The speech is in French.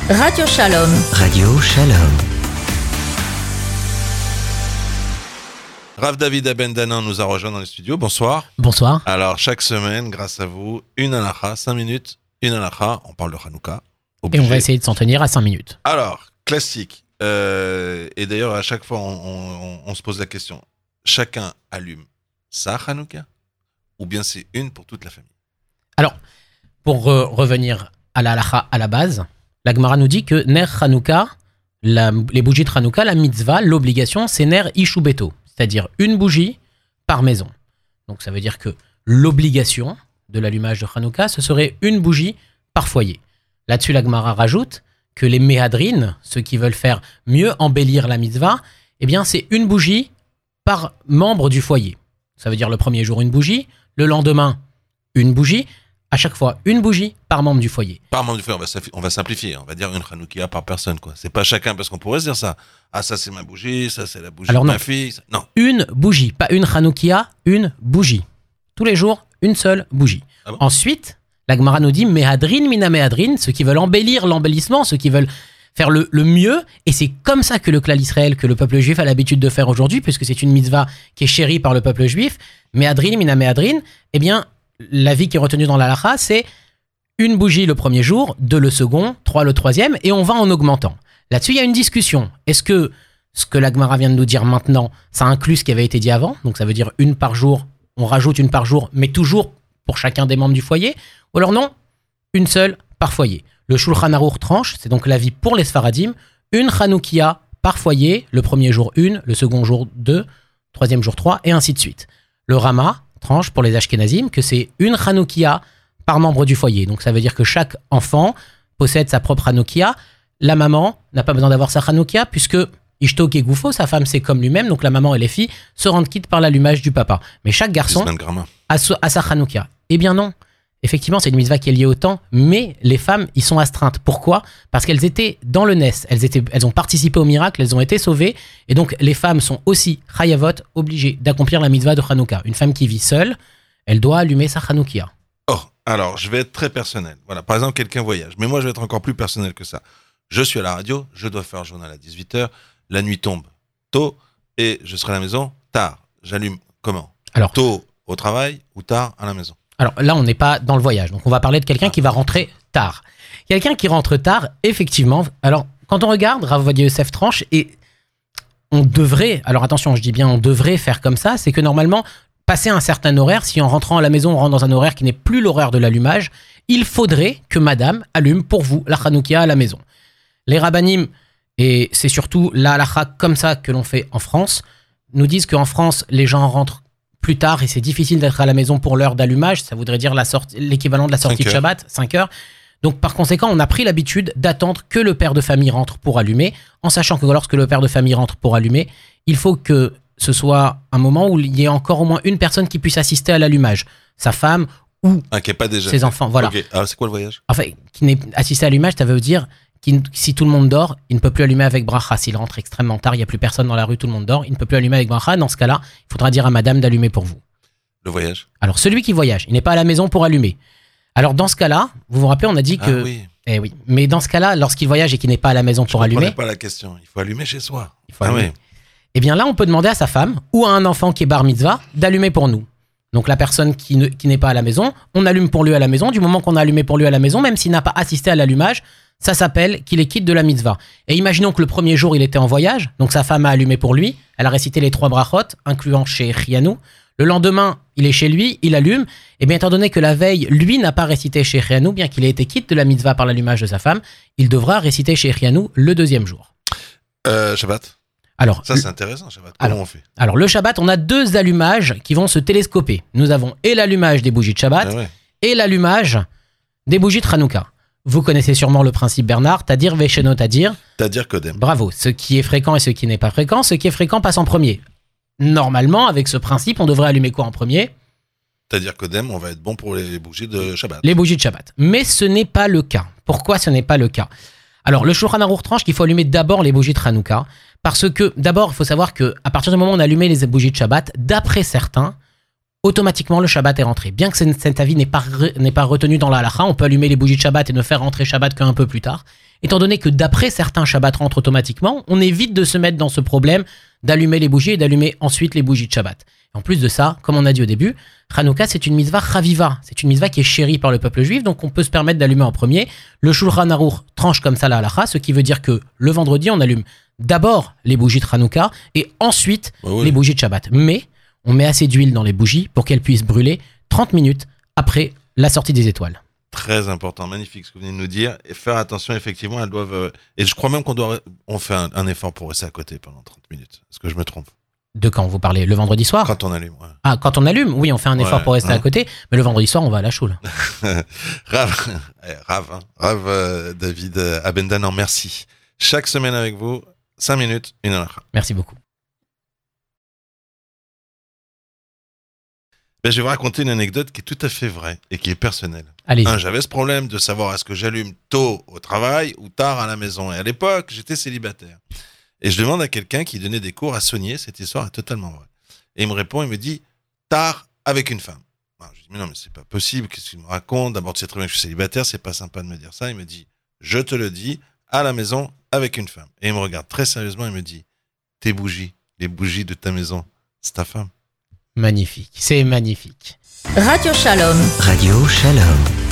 Radio Shalom. Radio Shalom. Rav David Abendanan nous a rejoint dans les studios. Bonsoir. Bonsoir. Alors, chaque semaine, grâce à vous, une halakha, 5 minutes, une halakha. On parle de Hanouka. Et on va essayer de s'en tenir à 5 minutes. Alors, classique. Et d'ailleurs, à chaque fois, on se pose la question. Chacun allume sa Hanouka ou bien c'est une pour toute la famille? Alors, pour revenir à la halakha à la base, la Gemara nous dit que Ner Hanouka, les bougies de Hanouka, la mitzvah, l'obligation, c'est Ner Ishu Beto, c'est-à-dire une bougie par maison. Donc ça veut dire que l'obligation de l'allumage de Hanouka, ce serait une bougie par foyer. Là-dessus, la Gemara rajoute que les méhadrines, ceux qui veulent faire mieux embellir la mitzvah, eh bien c'est une bougie par membre du foyer. Ça veut dire le premier jour une bougie, le lendemain une bougie, à chaque fois une bougie par membre du foyer. Par membre du foyer, on va simplifier. On va dire une Hanoukia par personne, quoi. C'est pas chacun, parce qu'on pourrait se dire ça. Ah, ça c'est ma bougie, ça c'est la bougie de ma fille. Non. Une bougie, pas une Hanoukia, une bougie. Tous les jours, une seule bougie. Ah bon? Ensuite, la Gemara nous dit Méhadrin, mina méhadrin, ceux qui veulent embellir l'embellissement, ceux qui veulent faire le mieux, et c'est comme ça que le clan Israël, que le peuple juif a l'habitude de faire aujourd'hui, puisque c'est une mitzvah qui est chérie par le peuple juif. Méhadrin, mina méhadrin, eh bien, l'avis qui est retenu dans la halakha, c'est une bougie le premier jour, 2 le second, 3 le troisième, et on va en augmentant. Là-dessus, il y a une discussion. Est-ce que ce que la Gemara vient de nous dire maintenant, ça inclut ce qui avait été dit avant? Donc ça veut dire une par jour, on rajoute une par jour, mais toujours pour chacun des membres du foyer? Ou alors non, une seule par foyer. Le Shulchan Aruch tranche, c'est donc l'avis pour les Sfaradim, une Hanoukia par foyer, le premier jour 1, le second jour 2, troisième jour 3, et ainsi de suite. Le Rama tranche pour les Ashkenazim que c'est une Hanoukia par membre du foyer. Donc ça veut dire que chaque enfant possède sa propre Hanoukia. La maman n'a pas besoin d'avoir sa Hanoukia puisque Ishto Kegoufo, sa femme c'est comme lui-même, donc la maman et les filles se rendent quittes par l'allumage du papa. Mais chaque garçon a sa Hanoukia. Eh bien non. Effectivement, c'est une mitzvah qui est liée au temps, mais les femmes y sont astreintes. Pourquoi? Parce qu'elles étaient dans le Nes, elles ont participé au miracle, elles ont été sauvées, et donc les femmes sont aussi chayavot, obligées d'accomplir la mitzvah de Hanouka. Une femme qui vit seule, elle doit allumer sa Hanoukia. Oh, alors, je vais être très personnel. Voilà, par exemple, quelqu'un voyage, mais moi, je vais être encore plus personnel que ça. Je suis à la radio, je dois faire le journal à 18h, la nuit tombe tôt, et je serai à la maison tard. J'allume comment? Alors, tôt au travail ou tard à la maison? Alors là, on n'est pas dans le voyage, donc on va parler de quelqu'un qui va rentrer tard. Quelqu'un qui rentre tard, effectivement, alors quand on regarde, Rav Ovadia Yosef tranche, et on devrait, alors attention, je dis bien on devrait faire comme ça, c'est que normalement, passer un certain horaire, si en rentrant à la maison, on rentre dans un horaire qui n'est plus l'horaire de l'allumage, il faudrait que madame allume pour vous la Hanoukia à la maison. Les rabbanim, et c'est surtout la halakha comme ça que l'on fait en France, nous disent qu'en France, les gens rentrent plus tard et c'est difficile d'être à la maison pour l'heure d'allumage, ça voudrait dire l'équivalent de la sortie de Shabbat, 5 heures. Donc par conséquent, on a pris l'habitude d'attendre que le père de famille rentre pour allumer, en sachant que lorsque le père de famille rentre pour allumer, il faut que ce soit un moment où il y ait encore au moins une personne qui puisse assister à l'allumage, sa femme ou ses enfants. Voilà. Okay. Alors c'est quoi le voyage? Enfin, qui n'est assisté à l'allumage, ça veut dire si tout le monde dort, il ne peut plus allumer avec bracha. S'il rentre extrêmement tard, il n'y a plus personne dans la rue, tout le monde dort, il ne peut plus allumer avec bracha. Dans ce cas-là, il faudra dire à madame d'allumer pour vous. Le voyage? Alors, celui qui voyage, il n'est pas à la maison pour allumer. Alors, dans ce cas-là, vous vous rappelez, on a dit que... Ah oui. Eh oui. Mais dans ce cas-là, lorsqu'il voyage et qu'il n'est pas à la maison pour allumer... Je ne comprenais pas la question. Il faut allumer chez soi. Il faut allumer. Oui. Eh bien là, on peut demander à sa femme ou à un enfant qui est bar mitzvah d'allumer pour nous. Donc la personne qui n'est pas à la maison, on allume pour lui à la maison. Du moment qu'on a allumé pour lui à la maison, même s'il n'a pas assisté à l'allumage, ça s'appelle qu'il est quitte de la mitzvah. Et imaginons que le premier jour, il était en voyage, donc sa femme a allumé pour lui, elle a récité les 3 brachot, incluant chez Chianou. Le lendemain, il est chez lui, il allume, et bien étant donné que la veille, lui n'a pas récité chez Chianou, bien qu'il ait été quitte de la mitzvah par l'allumage de sa femme, il devra réciter chez Chianou le deuxième jour. Shabbat? Alors, ça c'est intéressant, Shabbat. Comment on fait? Alors le Shabbat, on a 2 allumages qui vont se télescoper. Nous avons et l'allumage des bougies de Shabbat et l'allumage des bougies de Hanouka. Vous connaissez sûrement le principe Bernard, Tadir Vesheno Tadir. Tadir Kodem. Bravo. Ce qui est fréquent et ce qui n'est pas fréquent. Ce qui est fréquent passe en premier. Normalement, avec ce principe, on devrait allumer quoi en premier? Tadir Kodem, on va être bon pour les bougies de Shabbat. Les bougies de Shabbat. Mais ce n'est pas le cas. Pourquoi ce n'est pas le cas? Alors, le Shulchan Aruch tranche qu'il faut allumer d'abord les bougies de Hanouka. Parce que, d'abord, il faut savoir qu'à partir du moment où on a allumé les bougies de Shabbat, d'après certains, automatiquement le Shabbat est rentré. Bien que cet avis n'est pas retenu dans la halakha, on peut allumer les bougies de Shabbat et ne faire rentrer Shabbat qu'un peu plus tard. Étant donné que d'après certains, Shabbat rentre automatiquement, on évite de se mettre dans ce problème d'allumer les bougies et d'allumer ensuite les bougies de Shabbat. En plus de ça, comme on a dit au début, Hanouka c'est une mitzvah chaviva, c'est une mitzvah qui est chérie par le peuple juif, donc on peut se permettre d'allumer en premier. Le Shulchan Aruch tranche comme ça la halakha, ce qui veut dire que le vendredi on allume d'abord les bougies de Hanouka et ensuite les bougies de Shabbat. Mais on met assez d'huile dans les bougies pour qu'elles puissent brûler 30 minutes après la sortie des étoiles. Très important, magnifique ce que vous venez de nous dire. Et faire attention, effectivement, elles doivent... Et je crois même on fait un effort pour rester à côté pendant 30 minutes. Est-ce que je me trompe? De quand vous parlez? Le vendredi soir? Quand on allume, ouais. Ah, quand on allume, oui, on fait un effort pour rester à côté, mais le vendredi soir, on va à la choule. Rav David Abendanan, merci. Chaque semaine avec vous, 5 minutes, une heure. Merci beaucoup. Je vais vous raconter une anecdote qui est tout à fait vraie et qui est personnelle. Allez-y. J'avais ce problème de savoir est-ce que j'allume tôt au travail ou tard à la maison. Et à l'époque, j'étais célibataire. Et je demande à quelqu'un qui donnait des cours à Saunier, cette histoire est totalement vraie. Et il me répond, il me dit, tard avec une femme. Alors, je dis, mais non, mais c'est pas possible, qu'est-ce qu'il me raconte? D'abord, tu sais très bien que je suis célibataire, c'est pas sympa de me dire ça. Il me dit, je te le dis, à la maison avec une femme. Et il me regarde très sérieusement, il me dit, tes bougies, les bougies de ta maison, c'est ta femme. Magnifique, c'est magnifique. Radio Shalom. Radio Shalom.